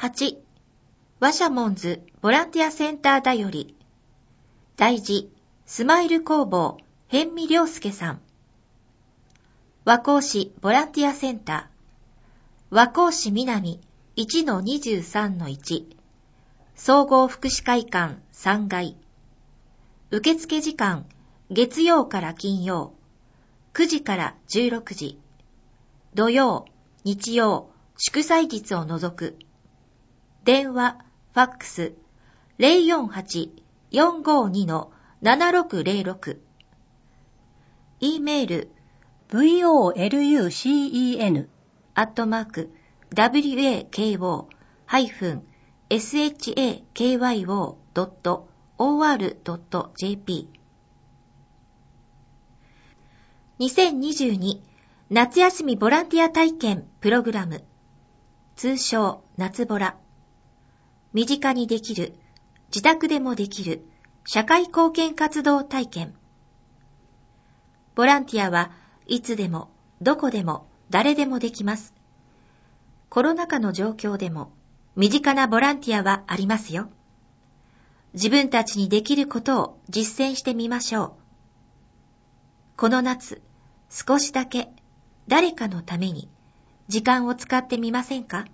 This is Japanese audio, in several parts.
8. ワシャモンズボランティアセンターだより。大事、スマイル工房、辺見良介さん。和光市ボランティアセンター。和光市南 1-23-1。総合福祉会館3階。受付時間、月曜から金曜、9時から16時。土曜、日曜、祝祭日を除く。電話、ファックス、048-452-7606。E メール、volcen@wako-shakyo.or.jp。 2022夏休みボランティア体験プログラム、通称夏ボラ。身近にできる、自宅でもできる社会貢献活動体験。ボランティアはいつでもどこでも誰でもできます。コロナ禍の状況でも身近なボランティアはありますよ。自分たちにできることを実践してみましょう。この夏、少しだけ誰かのために時間を使ってみませんか？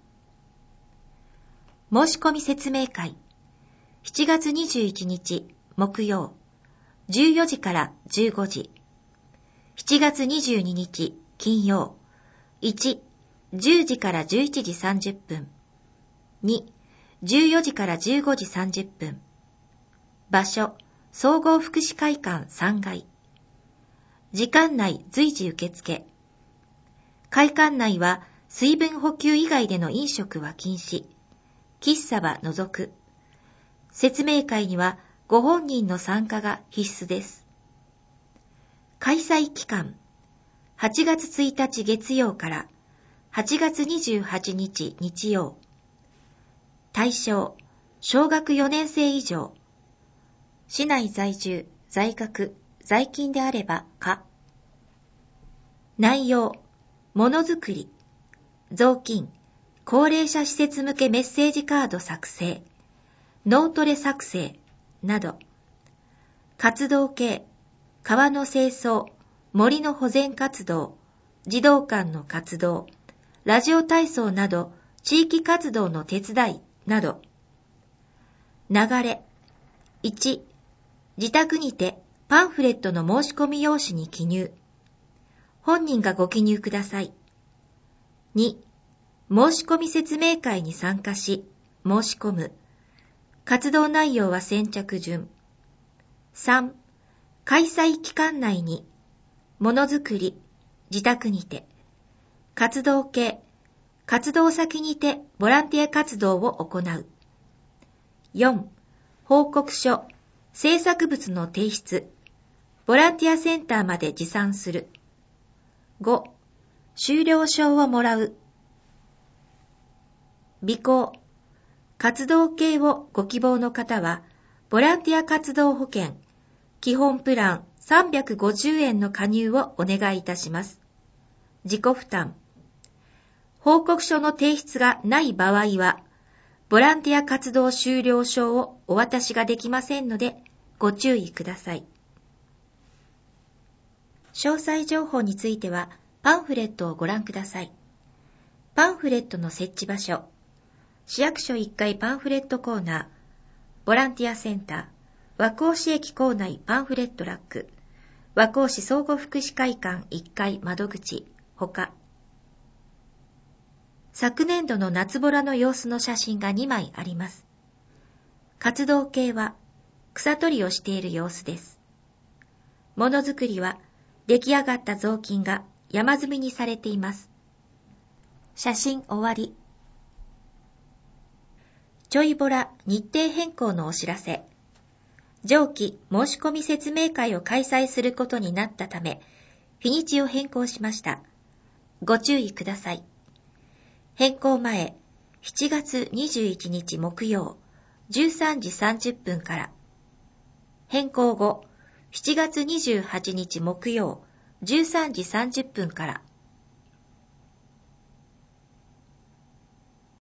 申し込み説明会、7月21日木曜、14時から15時。7月22日金曜、1、10時から11時30分。2、14時から15時30分。場所、総合福祉会館3階。時間内随時受付。会館内は水分補給以外での飲食は禁止。喫茶は除く。説明会にはご本人の参加が必須です。開催期間、8月1日月曜から8月28日日曜。対象、小学4年生以上。市内在住、在学、在勤であれば可。内容、ものづくり、雑巾、高齢者施設向けメッセージカード作成、脳トレ作成など。活動系、川の清掃、森の保全活動、児童館の活動、ラジオ体操など地域活動の手伝いなど。流れ、1、自宅にてパンフレットの申し込み用紙に記入。本人がご記入ください。2、申し込み説明会に参加し、申し込む。活動内容は先着順。3、開催期間内に、ものづくり、自宅にて、活動系、活動先にてボランティア活動を行う。4、報告書、制作物の提出、ボランティアセンターまで持参する。5、終了証をもらう。備考、活動系をご希望の方は、ボランティア活動保険、基本プラン350円の加入をお願いいたします。自己負担。報告書の提出がない場合は、ボランティア活動終了証をお渡しができませんので、ご注意ください。詳細情報については、パンフレットをご覧ください。パンフレットの設置場所、市役所1階パンフレットコーナー、ボランティアセンター、和光市駅構内パンフレットラック、和光市総合福祉会館1階窓口、他。昨年度の夏ボラの様子の写真が2枚あります。活動系は草取りをしている様子です。ものづくりは出来上がった雑巾が山積みにされています。写真終わり。ちょいボラ日程変更のお知らせ。上記申し込み説明会を開催することになったため、日にちを変更しました。ご注意ください。変更前、7月21日木曜、13時30分から。変更後、7月28日木曜、13時30分から。